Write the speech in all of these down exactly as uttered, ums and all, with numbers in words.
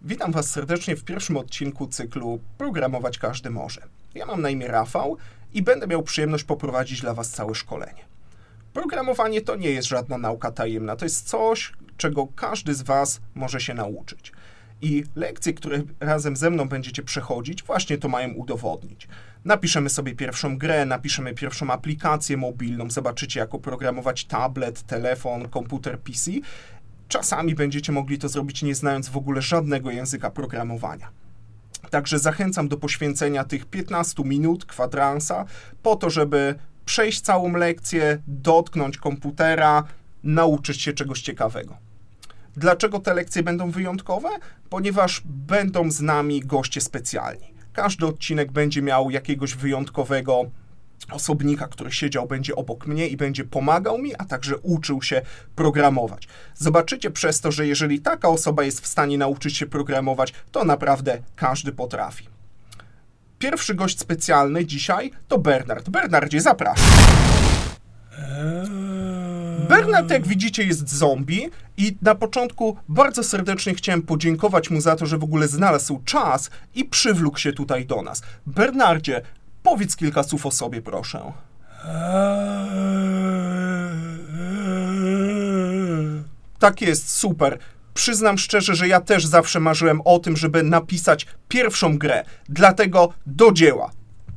Witam Was serdecznie w pierwszym odcinku cyklu Programować każdy może. Ja mam na imię Rafał i będę miał przyjemność poprowadzić dla Was całe szkolenie. Programowanie to nie jest żadna nauka tajemna, to jest coś, czego każdy z Was może się nauczyć. I lekcje, które razem ze mną będziecie przechodzić, właśnie to mają udowodnić. Napiszemy sobie pierwszą grę, napiszemy pierwszą aplikację mobilną, zobaczycie jak oprogramować tablet, telefon, komputer P C. Czasami będziecie mogli to zrobić nie znając w ogóle żadnego języka programowania. Także zachęcam do poświęcenia tych piętnastu minut, kwadransa, po to, żeby przejść całą lekcję, dotknąć komputera, nauczyć się czegoś ciekawego. Dlaczego te lekcje będą wyjątkowe? Ponieważ będą z nami goście specjalni. Każdy odcinek będzie miał jakiegoś wyjątkowego osobnika, który siedział będzie obok mnie i będzie pomagał mi, a także uczył się programować. Zobaczycie przez to, że jeżeli taka osoba jest w stanie nauczyć się programować, to naprawdę każdy potrafi. Pierwszy gość specjalny dzisiaj to Bernard. Bernardzie, zapraszam. Bernard, jak widzicie, jest zombie i na początku bardzo serdecznie chciałem podziękować mu za to, że w ogóle znalazł czas i przywlókł się tutaj do nas. Bernardzie, powiedz kilka słów o sobie, proszę. Tak jest, super. Przyznam szczerze, że ja też zawsze marzyłem o tym, żeby napisać pierwszą grę. Dlatego do dzieła.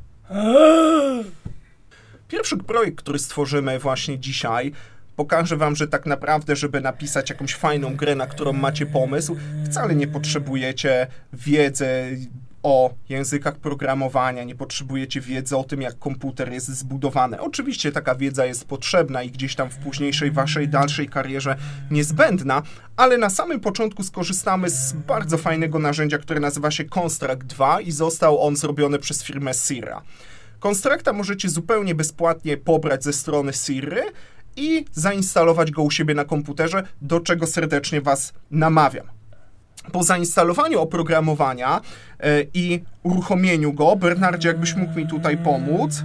Pierwszy projekt, który stworzymy właśnie dzisiaj, pokażę wam, że tak naprawdę, żeby napisać jakąś fajną grę, na którą macie pomysł, wcale nie potrzebujecie wiedzy o językach programowania, nie potrzebujecie wiedzy o tym, jak komputer jest zbudowany. Oczywiście taka wiedza jest potrzebna i gdzieś tam w późniejszej waszej dalszej karierze niezbędna, ale na samym początku skorzystamy z bardzo fajnego narzędzia, które nazywa się Construct dwa i został on zrobiony przez firmę Sira. Constructa możecie zupełnie bezpłatnie pobrać ze strony Siry i zainstalować go u siebie na komputerze, do czego serdecznie was namawiam. Po zainstalowaniu oprogramowania yy, i uruchomieniu go, Bernardzie, jakbyś mógł mi tutaj pomóc.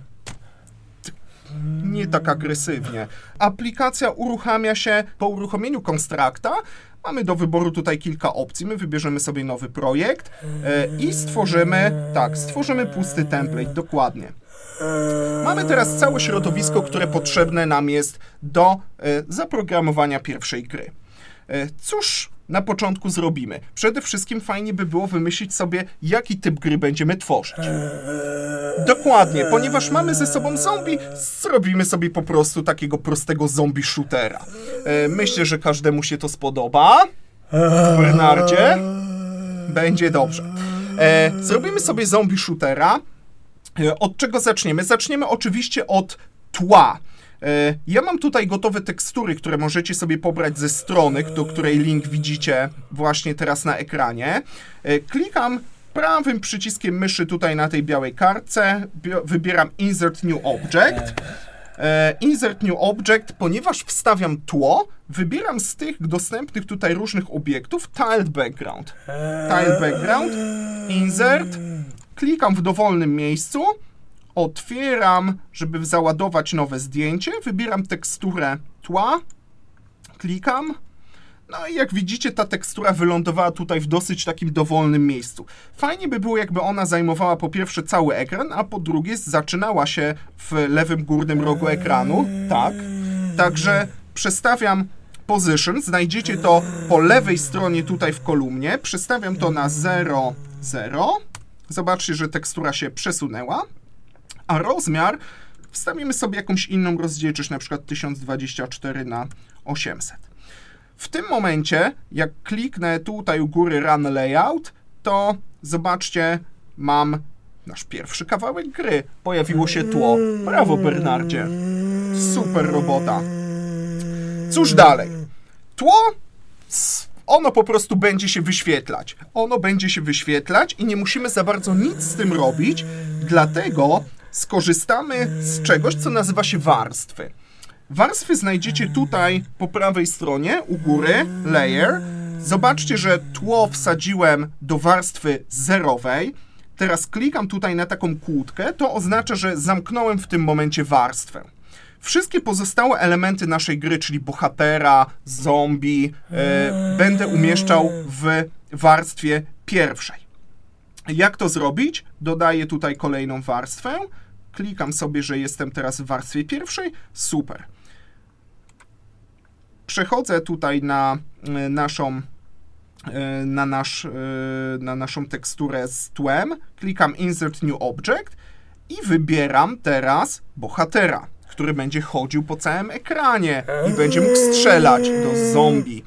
Nie tak agresywnie. Aplikacja uruchamia się po uruchomieniu Constructa. Mamy do wyboru tutaj kilka opcji. My wybierzemy sobie nowy projekt yy, i stworzymy, tak, stworzymy pusty template, dokładnie. Mamy teraz całe środowisko, które potrzebne nam jest do yy, zaprogramowania pierwszej gry. Yy, cóż na początku zrobimy? Przede wszystkim fajnie by było wymyślić sobie, jaki typ gry będziemy tworzyć. Dokładnie, ponieważ mamy ze sobą zombie, zrobimy sobie po prostu takiego prostego zombie shootera. E, myślę, że każdemu się to spodoba. Bernardzie? Będzie dobrze. E, zrobimy sobie zombie shootera. E, od czego zaczniemy? Zaczniemy oczywiście od tła. Ja mam tutaj gotowe tekstury, które możecie sobie pobrać ze strony, do której link widzicie właśnie teraz na ekranie. Klikam prawym przyciskiem myszy tutaj na tej białej kartce, wybieram Insert New Object. Insert New Object, ponieważ wstawiam tło, wybieram z tych dostępnych tutaj różnych obiektów Tiled Background. Tiled Background, Insert, klikam w dowolnym miejscu, otwieram, żeby załadować nowe zdjęcie, wybieram teksturę tła, klikam, no i jak widzicie, ta tekstura wylądowała tutaj w dosyć takim dowolnym miejscu. Fajnie by było, jakby ona zajmowała po pierwsze cały ekran, a po drugie zaczynała się w lewym górnym rogu ekranu, tak, także przestawiam Position, znajdziecie to po lewej stronie tutaj w kolumnie, przestawiam to na zero, zero, zobaczcie, że tekstura się przesunęła. A rozmiar wstawimy sobie jakąś inną rozdzielczość, na przykład tysiąc dwadzieścia cztery na osiemset. W tym momencie, jak kliknę tutaj u góry Run Layout, to zobaczcie, mam nasz pierwszy kawałek gry. Pojawiło się tło. Brawo, Bernardzie. Super robota. Cóż dalej? Tło, ono po prostu będzie się wyświetlać. Ono będzie się wyświetlać i nie musimy za bardzo nic z tym robić, dlatego skorzystamy z czegoś, co nazywa się warstwy. Warstwy znajdziecie tutaj po prawej stronie, u góry, Layer. Zobaczcie, że tło wsadziłem do warstwy zerowej. Teraz klikam tutaj na taką kłódkę, to oznacza, że zamknąłem w tym momencie warstwę. Wszystkie pozostałe elementy naszej gry, czyli bohatera, zombie, e, będę umieszczał w warstwie pierwszej. Jak to zrobić? Dodaję tutaj kolejną warstwę. Klikam sobie, że jestem teraz w warstwie pierwszej. Super. Przechodzę tutaj na naszą, na, nasz, na naszą teksturę z tłem. Klikam Insert New Object i wybieram teraz bohatera, który będzie chodził po całym ekranie i będzie mógł strzelać do zombie.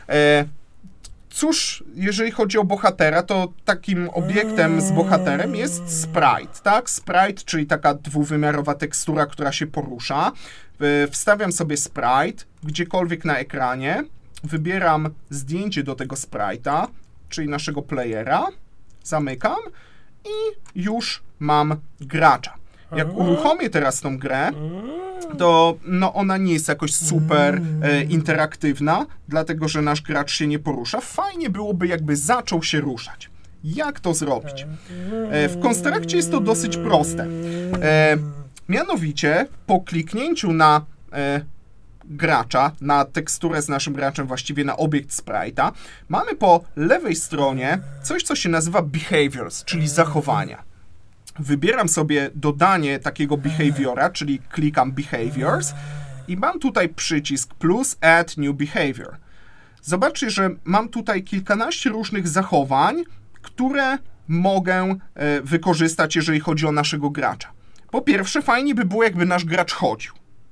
Cóż, jeżeli chodzi o bohatera, to takim obiektem z bohaterem jest sprite, tak? Sprite, czyli taka dwuwymiarowa tekstura, która się porusza. Wstawiam sobie sprite gdziekolwiek na ekranie, wybieram zdjęcie do tego sprite'a, czyli naszego playera, zamykam i już mam gracza. Jak uruchomię teraz tą grę, to no, ona nie jest jakoś super e, interaktywna, dlatego że nasz gracz się nie porusza. Fajnie byłoby, jakby zaczął się ruszać. Jak to zrobić? E, w Constructie jest to dosyć proste. E, mianowicie, po kliknięciu na e, gracza, na teksturę z naszym graczem, właściwie na obiekt sprite'a, mamy po lewej stronie coś, co się nazywa behaviors, czyli zachowania. Wybieram sobie dodanie takiego behaviora, czyli klikam behaviors i mam tutaj przycisk plus add new behavior. Zobaczcie, że mam tutaj kilkanaście różnych zachowań, które mogę e, wykorzystać, jeżeli chodzi o naszego gracza. Po pierwsze, fajnie by było, jakby nasz gracz chodził.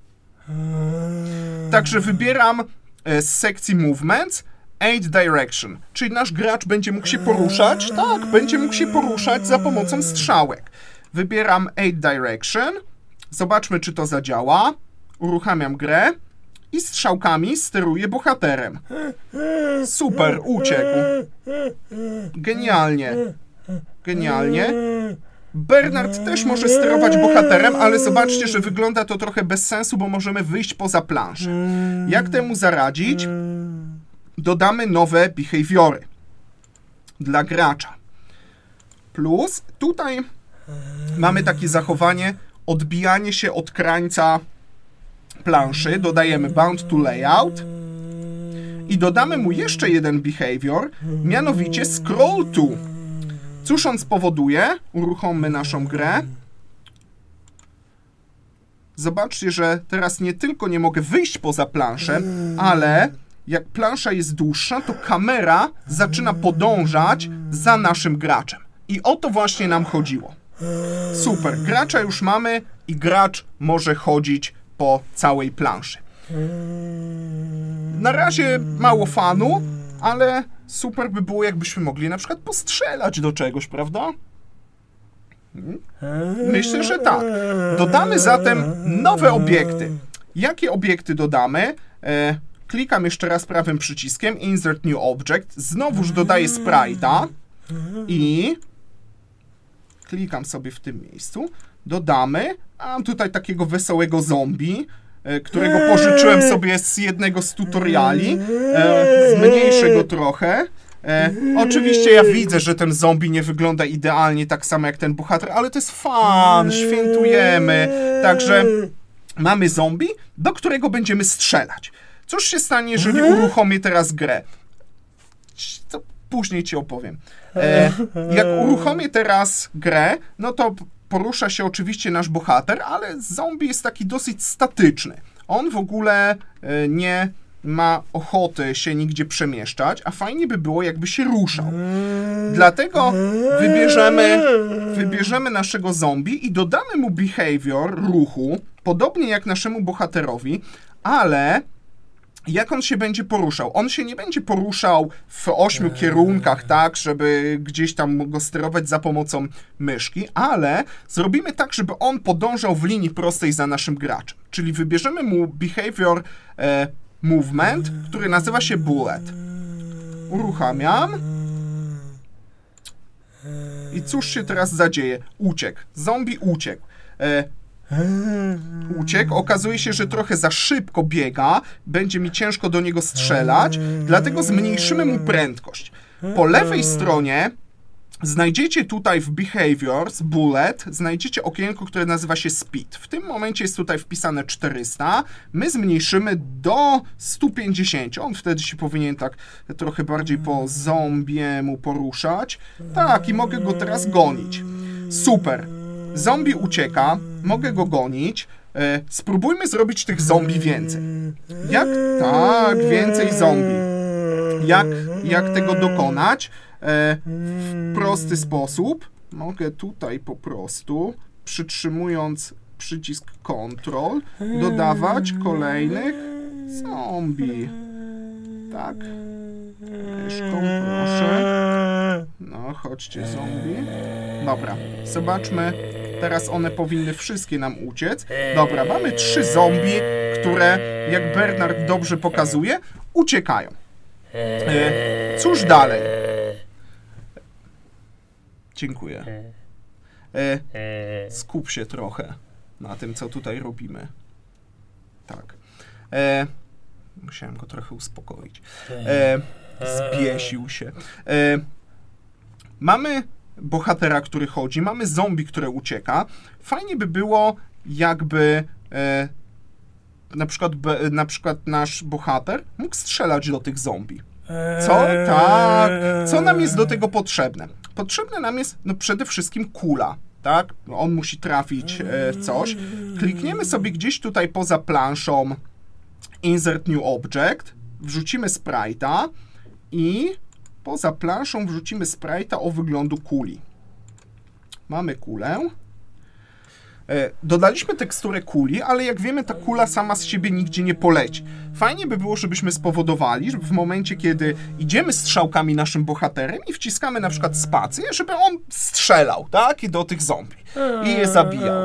Także wybieram e, z sekcji movements Aid Direction, czyli nasz gracz będzie mógł się poruszać, tak, będzie mógł się poruszać za pomocą strzałek. Wybieram Aid Direction, zobaczmy, czy to zadziała, uruchamiam grę i strzałkami steruję bohaterem. Super, uciekł. Genialnie. Genialnie. Bernard też może sterować bohaterem, ale zobaczcie, że wygląda to trochę bez sensu, bo możemy wyjść poza planszę. Jak temu zaradzić? Dodamy nowe behawiory dla gracza. Plus tutaj mamy takie zachowanie odbijanie się od krańca planszy. Dodajemy bound to layout i dodamy mu jeszcze jeden behavior, mianowicie scroll to. Cóż on spowoduje? Uruchommy naszą grę. Zobaczcie, że teraz nie tylko nie mogę wyjść poza planszę, ale jak plansza jest dłuższa, to kamera zaczyna podążać za naszym graczem. I o to właśnie nam chodziło. Super, gracza już mamy i gracz może chodzić po całej planszy. Na razie mało fanu, ale super by było, jakbyśmy mogli na przykład postrzelać do czegoś, prawda? Myślę, że tak. Dodamy zatem nowe obiekty. Jakie obiekty dodamy? E, klikam jeszcze raz prawym przyciskiem Insert New Object. Znowuż dodaję sprite'a i klikam sobie w tym miejscu. Dodamy, a mam tutaj takiego wesołego zombie, e, którego pożyczyłem sobie z jednego z tutoriali. E, zmniejszę go trochę. E, oczywiście ja widzę, że ten zombie nie wygląda idealnie tak samo jak ten bohater, ale to jest fan, świętujemy. Także mamy zombie, do którego będziemy strzelać. Cóż się stanie, jeżeli uruchomię teraz grę? To później ci opowiem. E, jak uruchomię teraz grę, no to porusza się oczywiście nasz bohater, ale zombie jest taki dosyć statyczny. On w ogóle e, nie ma ochoty się nigdzie przemieszczać, a fajnie by było, jakby się ruszał. Dlatego wybierzemy, wybierzemy naszego zombie i dodamy mu behavior ruchu, podobnie jak naszemu bohaterowi, ale jak on się będzie poruszał? On się nie będzie poruszał w ośmiu kierunkach, tak, żeby gdzieś tam go sterować za pomocą myszki, ale zrobimy tak, żeby on podążał w linii prostej za naszym graczem. Czyli wybierzemy mu behavior e, movement, który nazywa się bullet. Uruchamiam. I cóż się teraz zadzieje? Uciekł. Zombie uciekł. E, uciekł. Okazuje się, że trochę za szybko biega. Będzie mi ciężko do niego strzelać. Dlatego zmniejszymy mu prędkość. Po lewej stronie znajdziecie tutaj w Behaviors Bullet, znajdziecie okienko, które nazywa się Speed. W tym momencie jest tutaj wpisane czterysta. My zmniejszymy do stu pięćdziesięciu. On wtedy się powinien tak trochę bardziej po zombiemu poruszać. Tak, i mogę go teraz gonić. Super. Zombie ucieka, mogę go gonić. E, spróbujmy zrobić tych zombie więcej. Jak? Tak, więcej zombie. Jak, jak tego dokonać? E, w prosty sposób. Mogę tutaj po prostu, przytrzymując przycisk Ctrl, dodawać kolejnych zombie. Tak. Myszką, proszę. No, chodźcie zombie. Dobra, zobaczmy. Teraz one powinny wszystkie nam uciec. Dobra, mamy trzy zombie, które, jak Bernard dobrze pokazuje, uciekają. E, cóż dalej? Dziękuję. E, skup się trochę na tym, co tutaj robimy. Tak. E, musiałem go trochę uspokoić. E, zbiesił się. E, mamy bohatera, który chodzi, mamy zombie, które ucieka. Fajnie by było, jakby e, na przykład, be, na przykład nasz bohater mógł strzelać do tych zombie. Co? Tak. Co nam jest do tego potrzebne? Potrzebne nam jest no, przede wszystkim kula. Tak? On musi trafić e, w coś. Klikniemy sobie gdzieś tutaj poza planszą Insert New Object, wrzucimy sprite'a i poza planszą wrzucimy sprite'a o wyglądu kuli. Mamy kulę. E, dodaliśmy teksturę kuli, ale jak wiemy, ta kula sama z siebie nigdzie nie poleci. Fajnie by było, żebyśmy spowodowali, że w momencie, kiedy idziemy strzałkami naszym bohaterem i wciskamy na przykład spację, żeby on strzelał, tak? I do tych zombie. I je zabijał.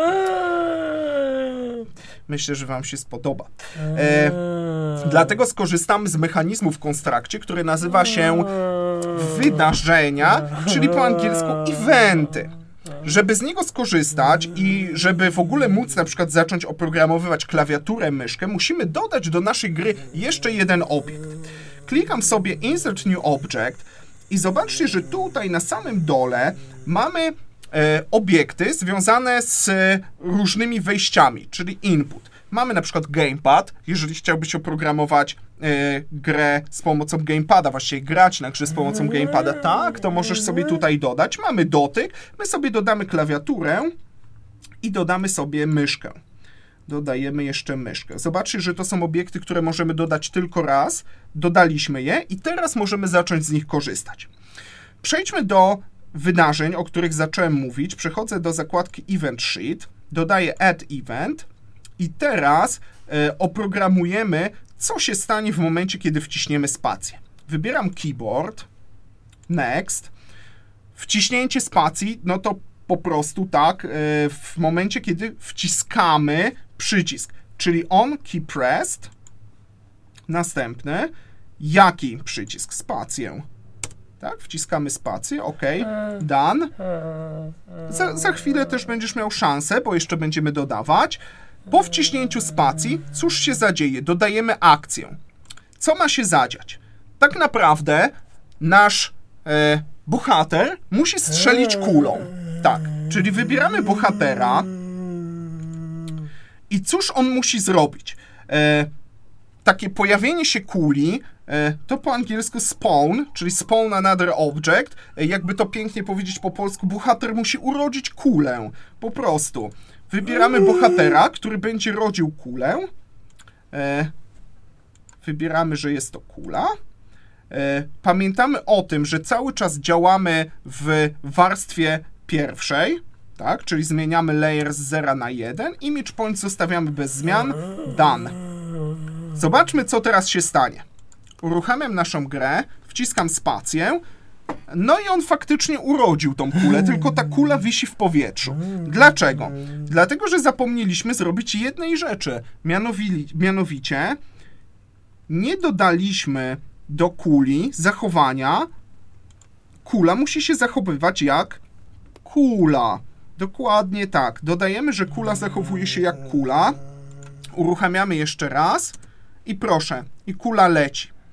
Myślę, że wam się spodoba. E, dlatego skorzystamy z mechanizmu w Constructie, który nazywa się wydarzenia, czyli po angielsku eventy. Żeby z niego skorzystać i żeby w ogóle móc na przykład zacząć oprogramowywać klawiaturę, myszkę, musimy dodać do naszej gry jeszcze jeden obiekt. Klikam sobie Insert New Object i zobaczcie, że tutaj na samym dole mamy e, obiekty związane z różnymi wejściami, czyli input. Mamy na przykład gamepad, jeżeli chciałbyś oprogramować e, grę z pomocą gamepada, właściwie grać na grze z pomocą gamepada, tak, to możesz sobie tutaj dodać. Mamy dotyk, my sobie dodamy klawiaturę i dodamy sobie myszkę. Dodajemy jeszcze myszkę. Zobaczcie, że to są obiekty, które możemy dodać tylko raz. Dodaliśmy je i teraz możemy zacząć z nich korzystać. Przejdźmy do wydarzeń, o których zacząłem mówić. Przechodzę do zakładki Event Sheet, dodaję Add Event i teraz e, oprogramujemy, co się stanie w momencie, kiedy wciśniemy spację. Wybieram Keyboard, Next. Wciśnięcie spacji, no to po prostu tak, e, w momencie, kiedy wciskamy przycisk, czyli on key pressed, następny, jaki przycisk? Spację. Tak, wciskamy spację, ok, done. Za, za chwilę też będziesz miał szansę, bo jeszcze będziemy dodawać. Po wciśnięciu spacji, cóż się zadzieje? Dodajemy akcję. Co ma się zadziać? Tak naprawdę nasz e, bohater musi strzelić kulą. Tak, czyli wybieramy bohatera i cóż on musi zrobić? E, takie pojawienie się kuli, e, to po angielsku spawn, czyli spawn another object. E, jakby to pięknie powiedzieć po polsku, bohater musi urodzić kulę. Po prostu. Wybieramy bohatera, który będzie rodził kulę. E, wybieramy, że jest to kula. E, pamiętamy o tym, że cały czas działamy w warstwie pierwszej, tak? Czyli zmieniamy layer z zera na jeden. Image point zostawiamy bez zmian. Done. Zobaczmy, co teraz się stanie. Uruchamiam naszą grę, wciskam spację. No i on faktycznie urodził tą kulę, tylko ta kula wisi w powietrzu. Dlaczego? Dlatego, że zapomnieliśmy zrobić jednej rzeczy. Mianowi- mianowicie nie dodaliśmy do kuli zachowania. Kula musi się zachowywać jak kula. Dokładnie tak. Dodajemy, że kula zachowuje się jak kula. Uruchamiamy jeszcze raz i proszę, i kula leci.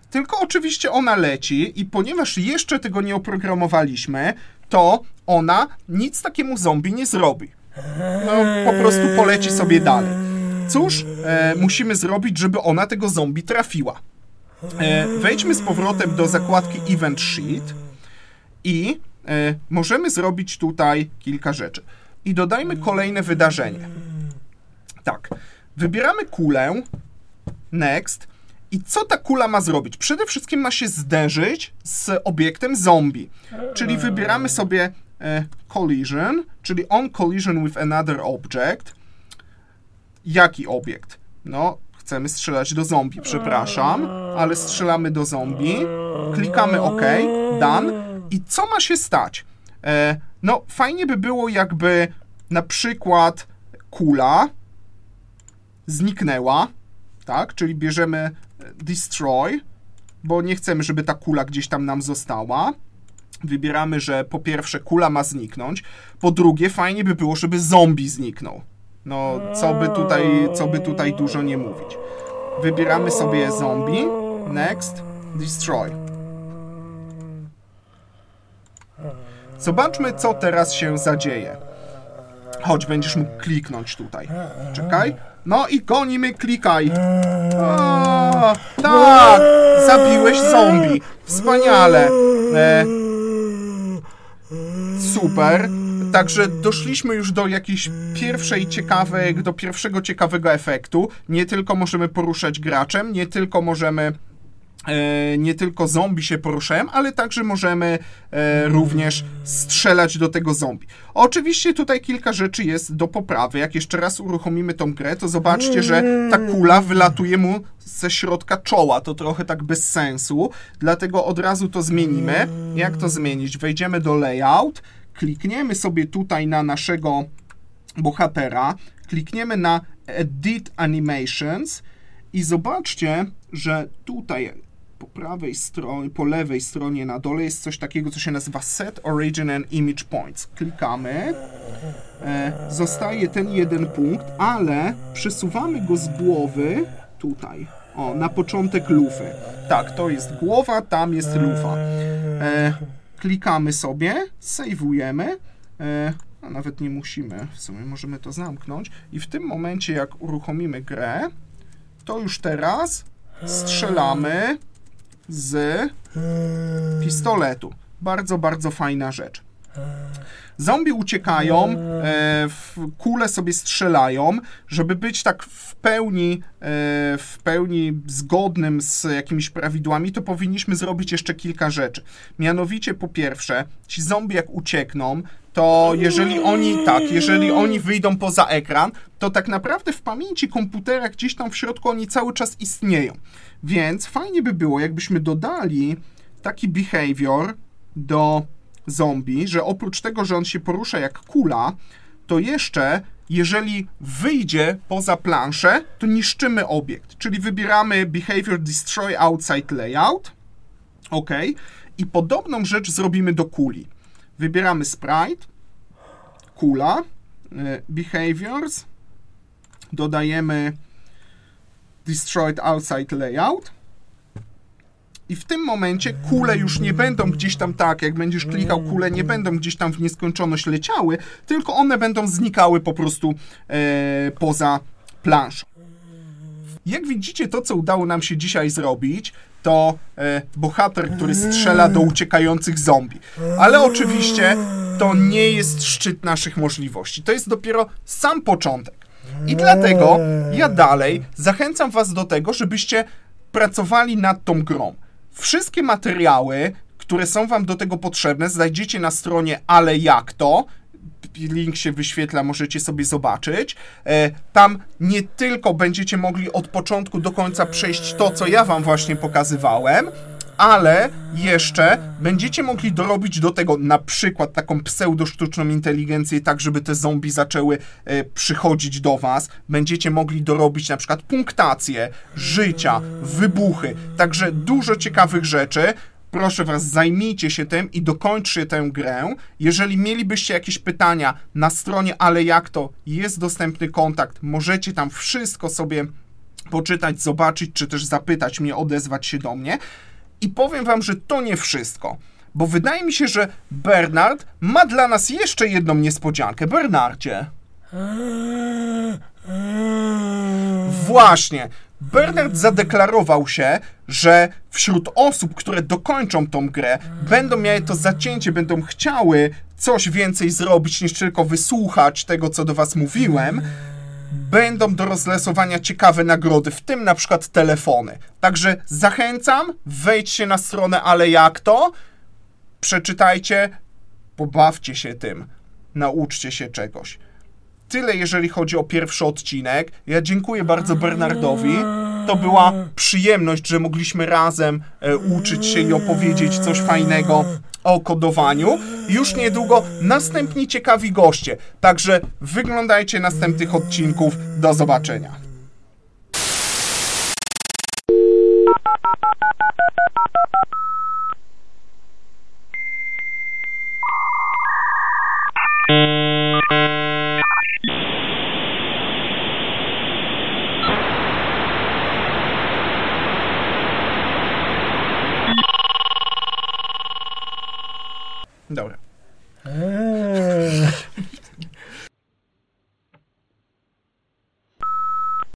tylko oczywiście ona leci i ponieważ jeszcze tego nie oprogramowaliśmy, to ona nic takiemu zombie nie zrobi. No, po prostu poleci sobie dalej. Cóż e, musimy zrobić, żeby ona tego zombie trafiła? E, wejdźmy z powrotem do zakładki Event Sheet i e, możemy zrobić tutaj kilka rzeczy. I dodajmy kolejne wydarzenie. Tak, wybieramy kulę, Next. I co ta kula ma zrobić? Przede wszystkim ma się zderzyć z obiektem zombie. Czyli wybieramy sobie e, collision, czyli on collision with another object. Jaki obiekt? No, chcemy strzelać do zombie, przepraszam, ale strzelamy do zombie. Klikamy OK, done. I co ma się stać? E, no, fajnie by było, jakby na przykład kula zniknęła, tak? Czyli bierzemy destroy, bo nie chcemy, żeby ta kula gdzieś tam nam została. Wybieramy, że po pierwsze kula ma zniknąć, po drugie fajnie by było, żeby zombie zniknął. No, co by tutaj, co by tutaj dużo nie mówić. Wybieramy sobie zombie, next, destroy. Zobaczmy, co teraz się zadzieje. Chodź, będziesz mógł kliknąć tutaj. Czekaj. No i gonimy, klikaj. O, tak, zabiłeś zombie. Wspaniale. E, super. Także doszliśmy już do jakiejś pierwszej ciekawej, do pierwszego ciekawego efektu. Nie tylko możemy poruszać graczem, nie tylko możemy E, nie tylko zombie się poruszają, ale także możemy e, również strzelać do tego zombie. Oczywiście tutaj kilka rzeczy jest do poprawy. Jak jeszcze raz uruchomimy tą grę, to zobaczcie, że ta kula wylatuje mu ze środka czoła. To trochę tak bez sensu, dlatego od razu to zmienimy. Jak to zmienić? Wejdziemy do layout, klikniemy sobie tutaj na naszego bohatera, klikniemy na Edit Animations i zobaczcie, że tutaj po prawej stronie, po lewej stronie na dole jest coś takiego, co się nazywa Set Origin and Image Points. Klikamy, e, zostaje ten jeden punkt, ale przesuwamy go z głowy tutaj, o, na początek lufy. Tak, to jest głowa, tam jest lufa. E, klikamy sobie, sejwujemy, e, a nawet nie musimy, w sumie możemy to zamknąć i w tym momencie, jak uruchomimy grę, to już teraz strzelamy z pistoletu. Bardzo, bardzo fajna rzecz. Zombie uciekają, e, w kule sobie strzelają. Żeby być tak w pełni, e, w pełni zgodnym z jakimiś prawidłami, to powinniśmy zrobić jeszcze kilka rzeczy. Mianowicie, po pierwsze, ci zombie jak uciekną, to jeżeli oni, tak, jeżeli oni wyjdą poza ekran, to tak naprawdę w pamięci komputera gdzieś tam w środku oni cały czas istnieją. Więc fajnie by było, jakbyśmy dodali taki behavior do zombie, że oprócz tego, że on się porusza jak kula, to jeszcze, jeżeli wyjdzie poza planszę, to niszczymy obiekt. Czyli wybieramy behavior destroy outside layout. OK. I podobną rzecz zrobimy do kuli. Wybieramy sprite, kula, behaviors, dodajemy destroyed outside layout i w tym momencie kule już nie będą gdzieś tam tak, jak będziesz klikał, kule nie będą gdzieś tam w nieskończoność leciały, tylko one będą znikały po prostu e, poza planszą. Jak widzicie, to co udało nam się dzisiaj zrobić, to e, bohater, który strzela do uciekających zombie. Ale oczywiście to nie jest szczyt naszych możliwości. To jest dopiero sam początek. I dlatego ja dalej zachęcam was do tego, żebyście pracowali nad tą grą. Wszystkie materiały, które są wam do tego potrzebne, znajdziecie na stronie Ale Jak To. Link się wyświetla, możecie sobie zobaczyć. E, tam nie tylko będziecie mogli od początku do końca przejść to, co ja wam właśnie pokazywałem, ale jeszcze będziecie mogli dorobić do tego na przykład taką pseudo-sztuczną inteligencję, tak żeby te zombie zaczęły e, przychodzić do was. Będziecie mogli dorobić na przykład punktację, życia, wybuchy. Także dużo ciekawych rzeczy. Proszę was, zajmijcie się tym i dokończcie tę grę. Jeżeli mielibyście jakieś pytania, na stronie Ale Jak To jest dostępny kontakt. Możecie tam wszystko sobie poczytać, zobaczyć, czy też zapytać mnie, odezwać się do mnie. I powiem wam, że to nie wszystko, bo wydaje mi się, że Bernard ma dla nas jeszcze jedną niespodziankę. Bernardzie. Właśnie. Bernard zadeklarował się, że wśród osób, które dokończą tą grę, będą miały to zacięcie, będą chciały coś więcej zrobić, niż tylko wysłuchać tego, co do was mówiłem, będą do rozlosowania ciekawe nagrody, w tym na przykład telefony. Także zachęcam, wejdźcie na stronę Ale Jak To, przeczytajcie, pobawcie się tym, nauczcie się czegoś. Tyle, jeżeli chodzi o pierwszy odcinek. Ja dziękuję bardzo Bernardowi. To była przyjemność, że mogliśmy razem e, uczyć się i opowiedzieć coś fajnego o kodowaniu. Już niedługo następni ciekawi goście. Także wyglądajcie następnych odcinków. Do zobaczenia. Dobra.